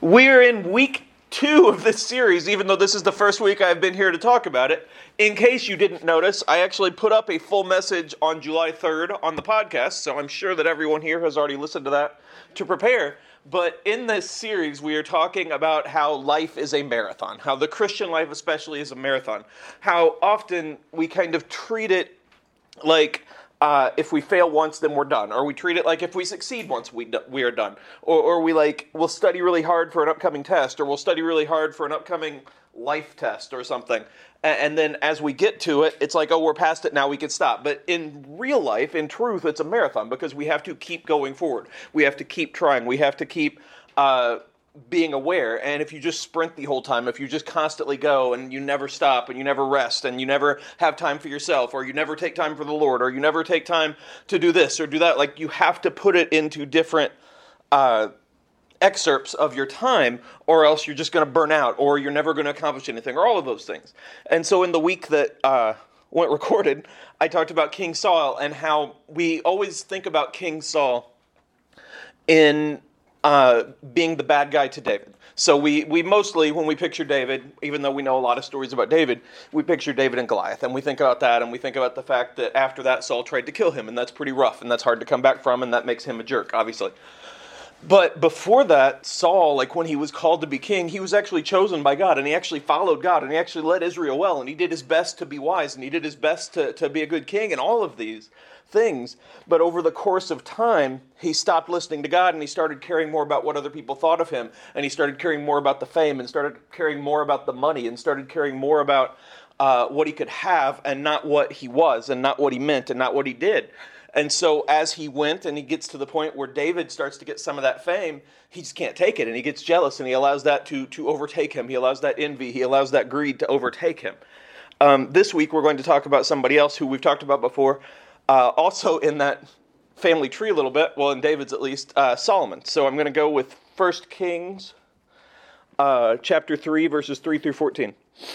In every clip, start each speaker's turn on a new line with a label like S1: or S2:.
S1: We're in week 2 of this series, even though this is the first week I've been here to talk about it. In case you didn't notice, I actually put up a full message on July 3rd on the podcast, so I'm sure that everyone here has already listened to that to prepare. But in this series, we are talking about how life is a marathon, how the Christian life especially is a marathon, how often we kind of treat it like if we fail once, then we're done. Or we treat it like if we succeed once, we are done. Or we'll study really hard for an upcoming test, or we'll study really hard for an upcoming life test or something. And then as we get to it, it's like, oh, we're past it, now we can stop. But in real life, in truth, it's a marathon because we have to keep going forward. We have to keep trying. We have to keep being aware. And if you just sprint the whole time, if you just constantly go and you never stop and you never rest and you never have time for yourself, or you never take time for the Lord, or you never take time to do this or do that, like you have to put it into different excerpts of your time, or else you're just going to burn out, or you're never going to accomplish anything, or all of those things. And so in the week that went recorded, I talked about King Saul and how we always think about King Saul in being the bad guy to David. So we mostly, when we picture David, even though we know a lot of stories about David, we picture David and Goliath, and we think about that, and we think about the fact that after that, Saul tried to kill him, and that's pretty rough, and that's hard to come back from, and that makes him a jerk, obviously. But before that, Saul, like when he was called to be king, he was actually chosen by God, and he actually followed God, and he actually led Israel well, and he did his best to be wise, and he did his best to be a good king, and all of these things. But over the course of time, he stopped listening to God, and he started caring more about what other people thought of him, and he started caring more about the fame, and started caring more about the money, and started caring more about what he could have, and not what he was, and not what he meant, and not what he did. And so as he went and he gets to the point where David starts to get some of that fame, he just can't take it, and he gets jealous, and he allows that to overtake him. He allows that envy, he allows that greed to overtake him. This week we're going to talk about somebody else who we've talked about before, also in that family tree a little bit, well, in David's at least, Solomon. So I'm going to go with 1 Kings chapter 3, verses 3 through 14.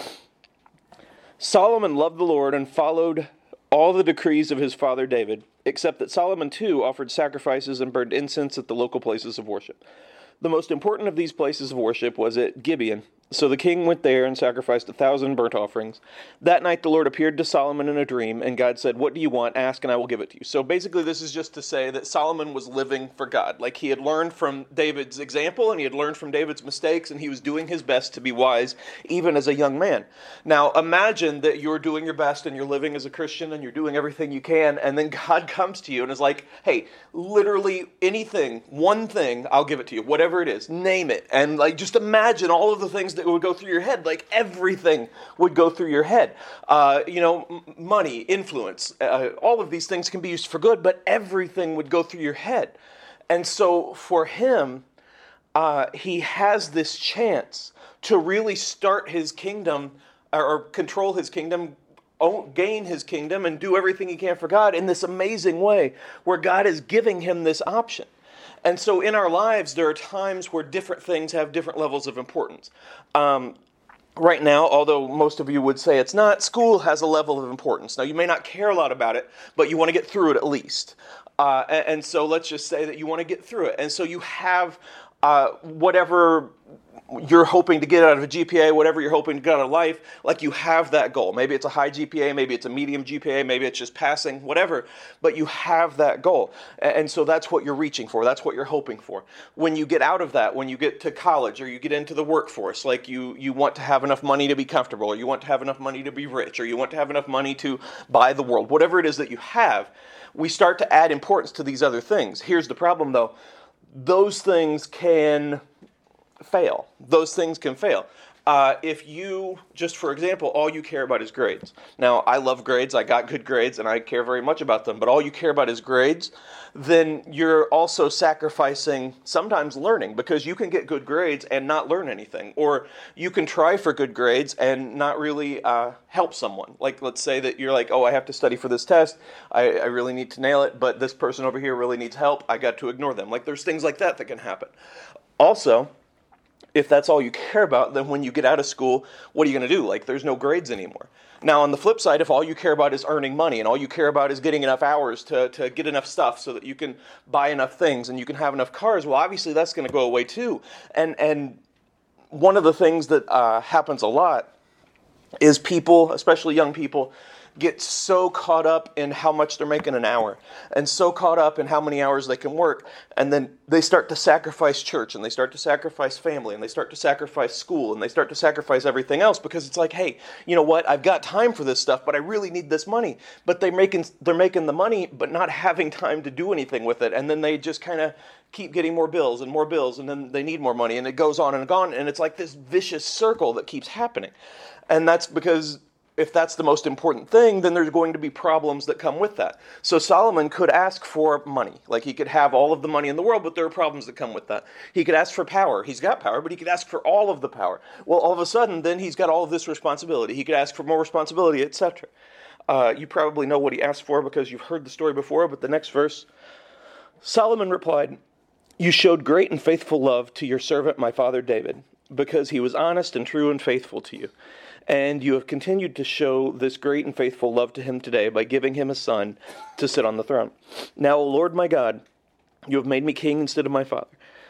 S1: Solomon loved the Lord and followed all the decrees of his father David, except that Solomon too offered sacrifices and burned incense at the local places of worship. The most important of these places of worship was at Gibeon. So the king went there and sacrificed 1,000 burnt offerings. That night the Lord appeared to Solomon in a dream, and God said, "What do you want? Ask, and I will give it to you." So basically this is just to say that Solomon was living for God. Like he had learned from David's example, and he had learned from David's mistakes, and he was doing his best to be wise, even as a young man. Now imagine that you're doing your best, and you're living as a Christian, and you're doing everything you can, and then God comes to you and is like, hey, literally anything, one thing, I'll give it to you, whatever it is, name it. And like just imagine all of the things that would go through your head, like everything would go through your head. Money, influence, all of these things can be used for good, but everything would go through your head. And so for him, he has this chance to really start his kingdom or control his kingdom, gain his kingdom, and do everything he can for God in this amazing way where God is giving him this option. And so in our lives, there are times where different things have different levels of importance. Right now, although most of you would say it's not, school has a level of importance. Now, you may not care a lot about it, but you want to get through it at least. And so let's just say that you want to get through it. And so you have whatever you're hoping to get out of a GPA, whatever you're hoping to get out of life, like you have that goal. Maybe it's a high GPA, maybe it's a medium GPA, maybe it's just passing, whatever, but you have that goal. And so that's what you're reaching for, that's what you're hoping for. When you get out of that, when you get to college or you get into the workforce, like you want to have enough money to be comfortable, or you want to have enough money to be rich, or you want to have enough money to buy the world, whatever it is that you have, we start to add importance to these other things. Here's the problem though, those things can fail. Those things can fail. If you, just for example, all you care about is grades. Now, I love grades, I got good grades, and I care very much about them, but all you care about is grades, then you're also sacrificing sometimes learning, because you can get good grades and not learn anything. Or you can try for good grades and not really help someone. Like, let's say that you're like, oh, I have to study for this test, I really need to nail it, but this person over here really needs help, I got to ignore them. Like, there's things like that that can happen. Also, if that's all you care about, then when you get out of school, what are you going to do? Like, there's no grades anymore. Now, on the flip side, if all you care about is earning money and all you care about is getting enough hours to get enough stuff so that you can buy enough things and you can have enough cars, well, obviously that's going to go away too. And one of the things that happens a lot is people, especially young people, get so caught up in how much they're making an hour and so caught up in how many hours they can work. And then they start to sacrifice church, and they start to sacrifice family, and they start to sacrifice school, and they start to sacrifice everything else because it's like, hey, you know what? I've got time for this stuff, but I really need this money. But they're making the money, but not having time to do anything with it. And then they just kind of keep getting more bills, and then they need more money, and it goes on and on. And it's like this vicious circle that keeps happening. And that's because if that's the most important thing, then there's going to be problems that come with that. So Solomon could ask for money. Like, he could have all of the money in the world, but there are problems that come with that. He could ask for power. He's got power, but he could ask for all of the power. Well, all of a sudden, then he's got all of this responsibility. He could ask for more responsibility, etc. You probably know what he asked for because you've heard the story before, but the next verse, Solomon replied, "You showed great and faithful love to your servant, my father David, because he was honest and true and faithful to you. And you have continued to show this great and faithful love to him today by giving him a son to sit on the throne. Now, O Lord my God, you have made me king instead of my father,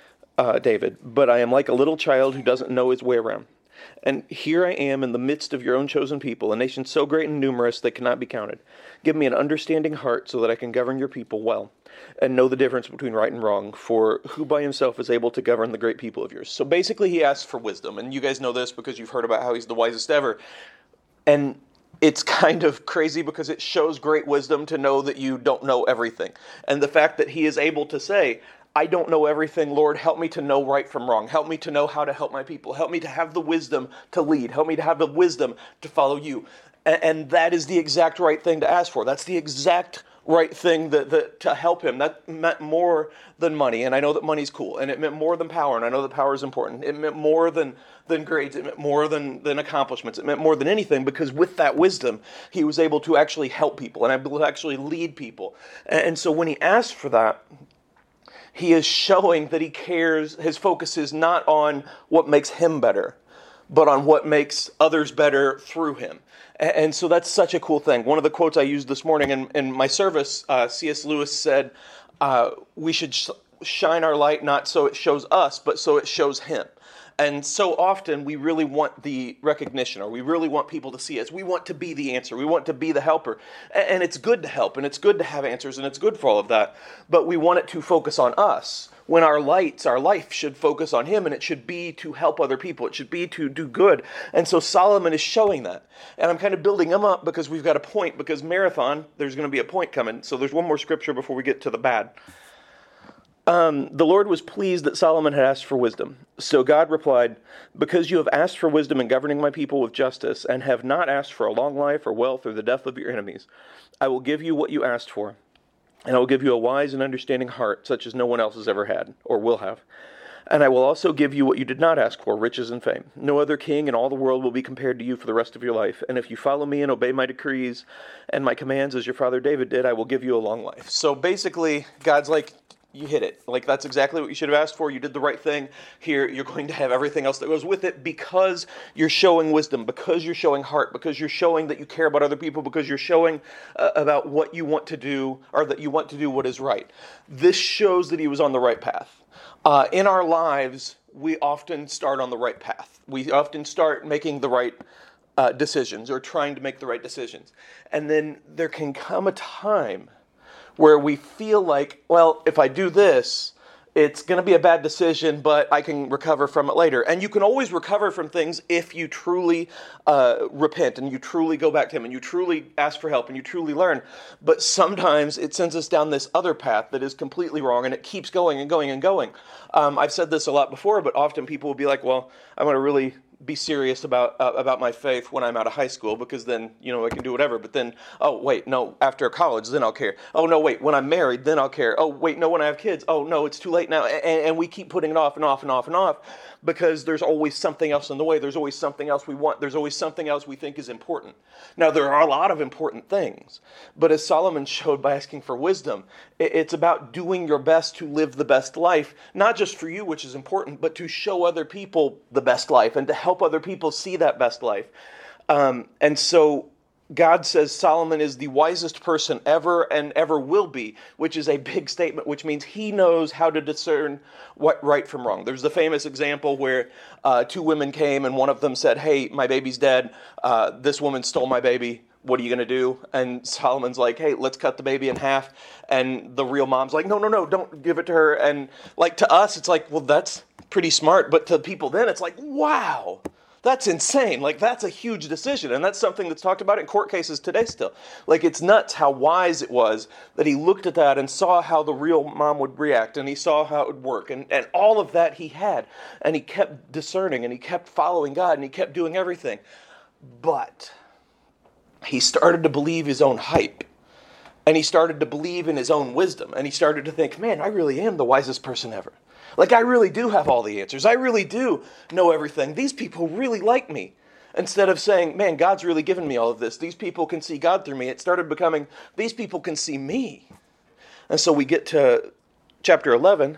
S1: David, but I am like a little child who doesn't know his way around. And here I am in the midst of your own chosen people, a nation so great and numerous they cannot be counted. Give me an understanding heart so that I can govern your people well and know the difference between right and wrong, for who by himself is able to govern the great people of yours." So basically he asks for wisdom, and you guys know this because you've heard about how he's the wisest ever. And it's kind of crazy because it shows great wisdom to know that you don't know everything. And the fact that he is able to say, I don't know everything, Lord, help me to know right from wrong. Help me to know how to help my people. Help me to have the wisdom to lead. Help me to have the wisdom to follow you. And that is the exact right thing to ask for. That's the exact right thing that to help him. That meant more than money, and I know that money's cool, and it meant more than power, and I know that power is important. It meant more than grades. It meant more than accomplishments. It meant more than anything, because with that wisdom, he was able to actually help people and able to actually lead people. And so when he asked for that, he is showing that he cares. His focus is not on what makes him better, but on what makes others better through him. And so that's such a cool thing. One of the quotes I used this morning in my service, C.S. Lewis said, we should shine our light not so it shows us, but so it shows him. And so often we really want the recognition, or we really want people to see us. We want to be the answer. We want to be the helper. And it's good to help, and it's good to have answers, and it's good for all of that. But we want it to focus on us, when our life should focus on him, and it should be to help other people. It should be to do good. And so Solomon is showing that. And I'm kind of building him up because we've got a point, because marathon, there's going to be a point coming. So there's one more scripture before we get to the bad. The Lord was pleased that Solomon had asked for wisdom. So God replied, "Because you have asked for wisdom in governing my people with justice, and have not asked for a long life or wealth or the death of your enemies, I will give you what you asked for. And I will give you a wise and understanding heart, such as no one else has ever had, or will have. And I will also give you what you did not ask for, riches and fame. No other king in all the world will be compared to you for the rest of your life. And if you follow me and obey my decrees and my commands as your father David did, I will give you a long life." So basically, God's like, you hit it. Like, that's exactly what you should have asked for. You did the right thing. Here, you're going to have everything else that goes with it, because you're showing wisdom, because you're showing heart, because you're showing that you care about other people, because you're showing about what you want to do, or that you want to do what is right. This shows that he was on the right path. In our lives, we often start on the right path. We often start making the right decisions, or trying to make the right decisions. And then there can come a time where we feel like, well, if I do this, it's going to be a bad decision, but I can recover from it later. And you can always recover from things if you truly repent, and you truly go back to him, and you truly ask for help, and you truly learn. But sometimes it sends us down this other path that is completely wrong, and it keeps going and going and going. I've said this a lot before, but often people will be like, well, I'm going to really be serious about my faith when I'm out of high school, because then, I can do whatever. But then, oh, wait, no, after college, then I'll care. Oh, no, wait, when I'm married, then I'll care. Oh, wait, no, when I have kids. Oh, no, it's too late now. And we keep putting it off and off and off and off, because there's always something else in the way. There's always something else we want. There's always something else we think is important. Now, there are a lot of important things, but as Solomon showed by asking for wisdom, it's about doing your best to live the best life, not just for you, which is important, but to show other people the best life, and to help other people see that best life. And so God says Solomon is the wisest person ever and ever will be, which is a big statement, which means he knows how to discern what right from wrong. There's the famous example where two women came and one of them said, hey, my baby's dead. This woman stole my baby. What are you going to do? And Solomon's like, hey, let's cut the baby in half. And the real mom's like, no, don't give it to her. And like to us, it's like, well, that's pretty smart. But to people then, it's like, wow. That's insane. Like, that's a huge decision. And that's something that's talked about in court cases today still. Like, it's nuts how wise it was that he looked at that and saw how the real mom would react, and he saw how it would work. And all of that he had. And he kept discerning, and he kept following God, and he kept doing everything. But he started to believe his own hype. And he started to believe in his own wisdom. And he started to think, man, I really am the wisest person ever. Like, I really do have all the answers. I really do know everything. These people really like me. Instead of saying, man, God's really given me all of this. These people can see God through me. It started becoming, these people can see me. And so we get to chapter 11.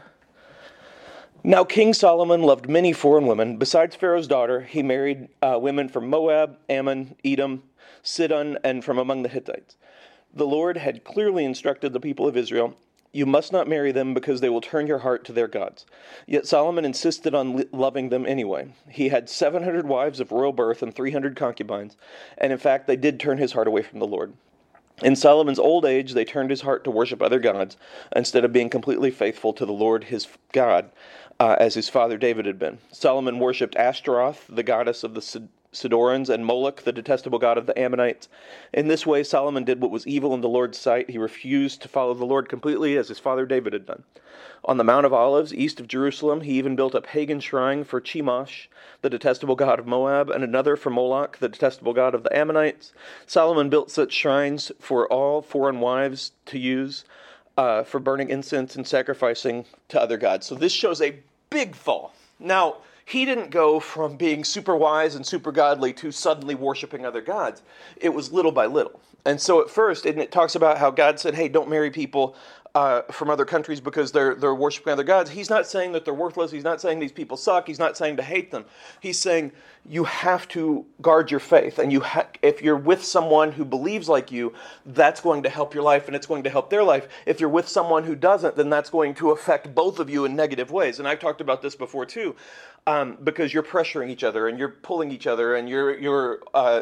S1: Now King Solomon loved many foreign women. Besides Pharaoh's daughter, he married women from Moab, Ammon, Edom, Sidon, and from among the Hittites. The Lord had clearly instructed the people of Israel, you must not marry them because they will turn your heart to their gods. Yet Solomon insisted on loving them anyway. He had 700 wives of royal birth and 300 concubines, and in fact they did turn his heart away from the Lord. In Solomon's old age, they turned his heart to worship other gods instead of being completely faithful to the Lord his God, as his father David had been. Solomon worshipped Ashtaroth, the goddess of the Sidonians, and Moloch, the detestable god of the Ammonites. In this way, Solomon did what was evil in the Lord's sight. He refused to follow the Lord completely, as his father David had done. On the Mount of Olives, east of Jerusalem, he even built a pagan shrine for Chemosh, the detestable god of Moab, and another for Moloch, the detestable god of the Ammonites. Solomon built such shrines for all foreign wives to use for burning incense and sacrificing to other gods. So this shows a big fall. Now, he didn't go from being super wise and super godly to suddenly worshiping other gods. It was little by little. And so at first, and it talks about how God said, hey, don't marry people from other countries because they're worshiping other gods. He's not saying that they're worthless. He's not saying these people suck. He's not saying to hate them. He's saying you have to guard your faith. And if you're with someone who believes like you, that's going to help your life and it's going to help their life. If you're with someone who doesn't, then that's going to affect both of you in negative ways. And I've talked about this before too, because you're pressuring each other and you're pulling each other and you're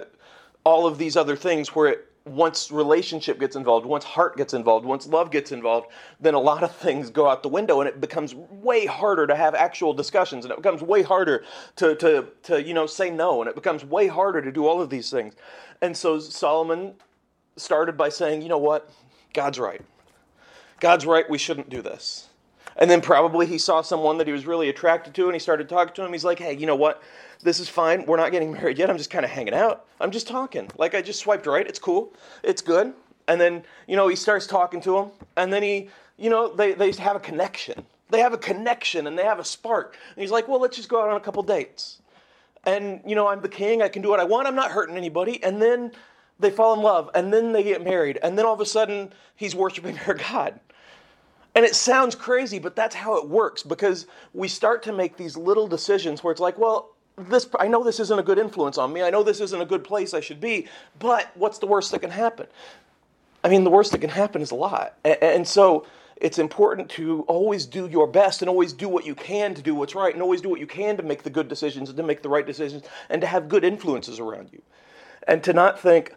S1: all of these other things where once relationship gets involved, once heart gets involved, once love gets involved, then a lot of things go out the window and it becomes way harder to have actual discussions and it becomes way harder to say no and it becomes way harder to do all of these things. And so Solomon started by saying, you know what? God's right. God's right, we shouldn't do this. And then probably he saw someone that he was really attracted to and he started talking to him. He's like, hey, you know what? This is fine. We're not getting married yet. I'm just kind of hanging out. I'm just talking. Like I just swiped right. It's cool. It's good. And then, he starts talking to him. And then they have a connection. They have a connection and they have a spark. And he's like, well, let's just go out on a couple dates. And, I'm the king. I can do what I want. I'm not hurting anybody. And then they fall in love. And then they get married. And then all of a sudden he's worshiping her God. And it sounds crazy, but that's how it works because we start to make these little decisions where it's like, well, I know this isn't a good influence on me. I know this isn't a good place I should be, but what's the worst that can happen? I mean, the worst that can happen is a lot. And so it's important to always do your best and always do what you can to do what's right and always do what you can to make the good decisions and to make the right decisions and to have good influences around you. And to not think,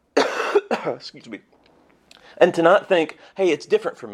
S1: excuse me, and to not think, hey, it's different for me.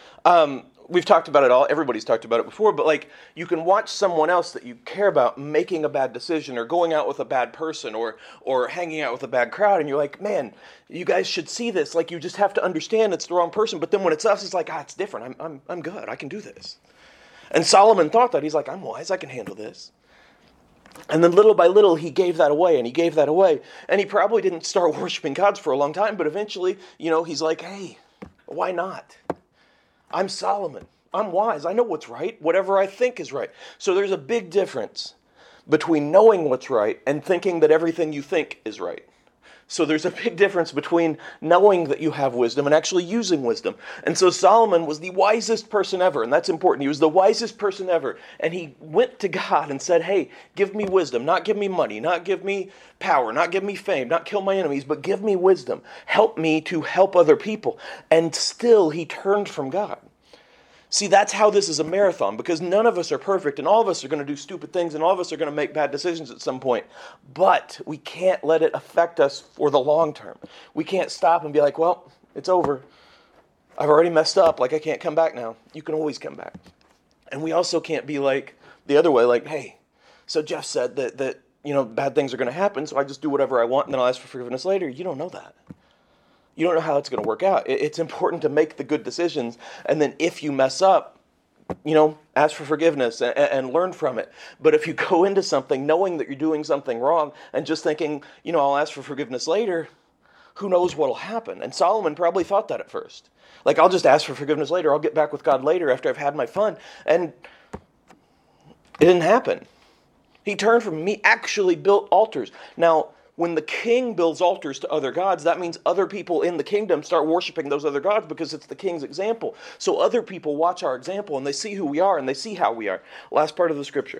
S1: We've talked about it all. Everybody's talked about it before, but you can watch someone else that you care about making a bad decision or going out with a bad person or hanging out with a bad crowd. And you're like, man, you guys should see this. You just have to understand it's the wrong person. But then when it's us, it's like, it's different. I'm good. I can do this. And Solomon thought that. He's like, I'm wise. I can handle this. And then little by little, he gave that away and he gave that away. And he probably didn't start worshiping gods for a long time. But eventually, he's like, hey, why not? I'm Solomon. I'm wise. I know what's right. Whatever I think is right. So there's a big difference between knowing what's right and thinking that everything you think is right. So there's a big difference between knowing that you have wisdom and actually using wisdom. And so Solomon was the wisest person ever, and that's important. He was the wisest person ever. And he went to God and said, hey, give me wisdom, not give me money, not give me power, not give me fame, not kill my enemies, but give me wisdom. Help me to help other people. And still he turned from God. See, that's how this is a marathon, because none of us are perfect, and all of us are going to do stupid things, and all of us are going to make bad decisions at some point. But we can't let it affect us for the long term. We can't stop and be like, well, it's over. I've already messed up, like I can't come back now. You can always come back. And we also can't be like the other way, like, hey, so Jeff said that bad things are going to happen, so I just do whatever I want, and then I'll ask for forgiveness later. You don't know that. You don't know how it's going to work out. It's important to make the good decisions, and then if you mess up, ask for forgiveness and learn from it. But if you go into something knowing that you're doing something wrong and just thinking, I'll ask for forgiveness later, who knows what'll happen? And Solomon probably thought that at first. Like, I'll just ask for forgiveness later. I'll get back with God later after I've had my fun. And it didn't happen. He turned from him. He actually built altars. Now, when the king builds altars to other gods, that means other people in the kingdom start worshiping those other gods because it's the king's example. So other people watch our example and they see who we are and they see how we are. Last part of the scripture.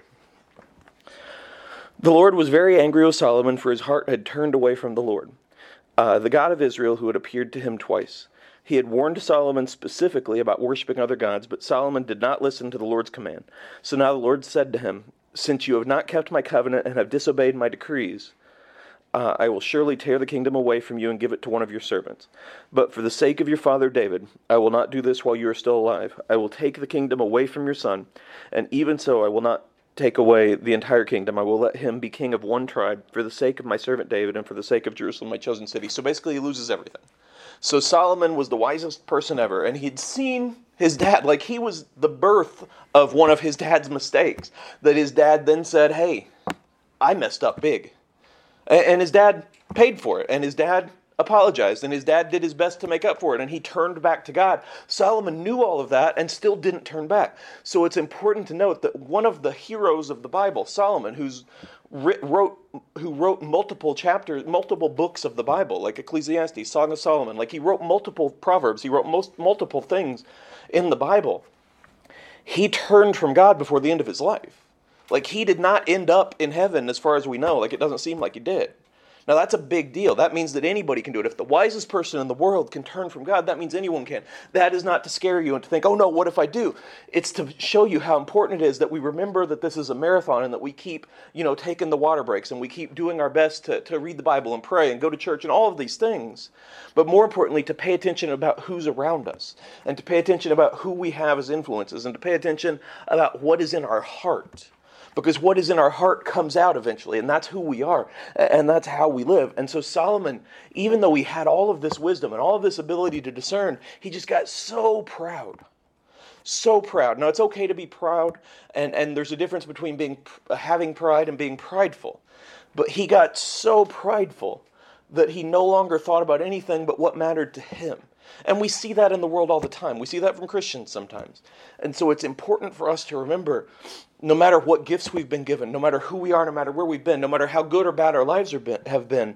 S1: The Lord was very angry with Solomon, for his heart had turned away from the Lord, the God of Israel, who had appeared to him twice. He had warned Solomon specifically about worshiping other gods, but Solomon did not listen to the Lord's command. So now the Lord said to him, since you have not kept my covenant and have disobeyed my decrees, I will surely tear the kingdom away from you and give it to one of your servants. But for the sake of your father David, I will not do this while you are still alive. I will take the kingdom away from your son, and even so I will not take away the entire kingdom. I will let him be king of one tribe for the sake of my servant David and for the sake of Jerusalem, my chosen city. So basically he loses everything. So Solomon was the wisest person ever, and he'd seen his dad, like he was the birth of one of his dad's mistakes, that his dad then said, hey, I messed up big. And his dad paid for it, and his dad apologized, and his dad did his best to make up for it, and he turned back to God. Solomon knew all of that and still didn't turn back. So it's important to note that one of the heroes of the Bible, Solomon, who wrote multiple chapters, multiple books of the Bible, like Ecclesiastes, Song of Solomon, like he wrote multiple Proverbs, he wrote multiple things in the Bible. He turned from God before the end of his life. Like, he did not end up in heaven as far as we know. Like, it doesn't seem like he did. Now, that's a big deal. That means that anybody can do it. If the wisest person in the world can turn from God, that means anyone can. That is not to scare you and to think, oh no, what if I do? It's to show you how important it is that we remember that this is a marathon and that we keep, taking the water breaks and we keep doing our best to read the Bible and pray and go to church and all of these things. But more importantly, to pay attention about who's around us and to pay attention about who we have as influences and to pay attention about what is in our heart. Because what is in our heart comes out eventually, and that's who we are, and that's how we live. And so Solomon, even though he had all of this wisdom and all of this ability to discern, he just got so proud. So proud. Now, it's okay to be proud, and there's a difference between having pride and being prideful. But he got so prideful that he no longer thought about anything but what mattered to him. And we see that in the world all the time. We see that from Christians sometimes. And so it's important for us to remember, no matter what gifts we've been given, no matter who we are, no matter where we've been, no matter how good or bad our lives have been,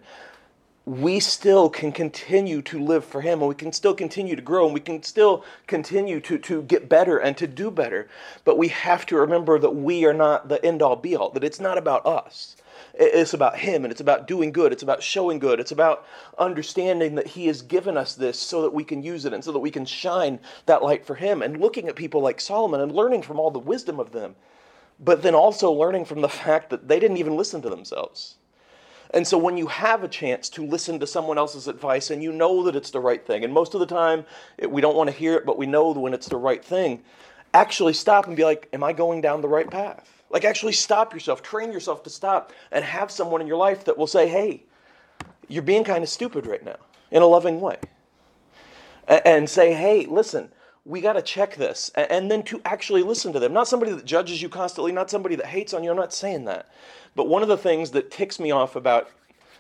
S1: we still can continue to live for him, and we can still continue to grow, and we can still continue to get better and to do better. But we have to remember that we are not the end-all be-all, that it's not about us. It's about him, and it's about doing good. It's about showing good. It's about understanding that he has given us this so that we can use it and so that we can shine that light for him. And looking at people like Solomon and learning from all the wisdom of them, but then also learning from the fact that they didn't even listen to themselves. And so when you have a chance to listen to someone else's advice and you know that it's the right thing, and most of the time we don't want to hear it, but we know when it's the right thing, actually stop and be like, am I going down the right path? Like, actually stop yourself, train yourself to stop and have someone in your life that will say, hey, you're being kind of stupid right now, in a loving way. And say, hey, listen, we got to check this. And then to actually listen to them. Not somebody that judges you constantly, not somebody that hates on you. I'm not saying that. But one of the things that ticks me off about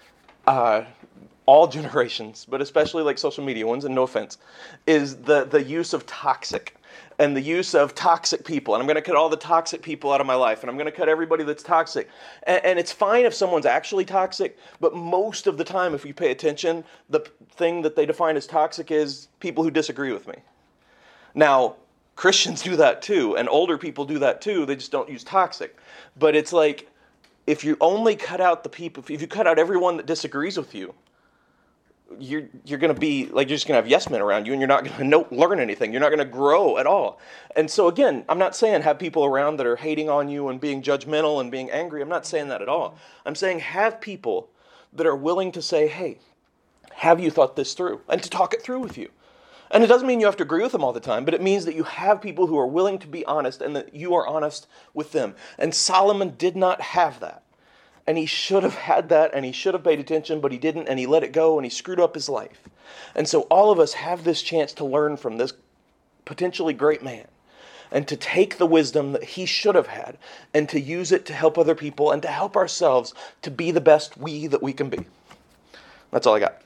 S1: all generations, but especially like social media ones, and no offense, is the use of toxic. and the use of toxic people. And I'm going to cut all the toxic people out of my life. And I'm going to cut everybody that's toxic. And it's fine if someone's actually toxic, but most of the time, if you pay attention, the thing that they define as toxic is people who disagree with me. Now, Christians do that too, and older people do that too. They just don't use toxic. But it's like, if you only cut out the people, if you cut out everyone that disagrees with you, you're going to be like, you're just going to have yes men around you, and you're not going to learn anything. You're not going to grow at all. And so again, I'm not saying have people around that are hating on you and being judgmental and being angry. I'm not saying that at all. I'm saying have people that are willing to say, hey, have you thought this through? And to talk it through with you. And it doesn't mean you have to agree with them all the time, but it means that you have people who are willing to be honest and that you are honest with them. And Solomon did not have that. And he should have had that, and he should have paid attention, but he didn't, and he let it go, and he screwed up his life. And so all of us have this chance to learn from this potentially great man, and to take the wisdom that he should have had, and to use it to help other people, and to help ourselves to be the best we that we can be. That's all I got.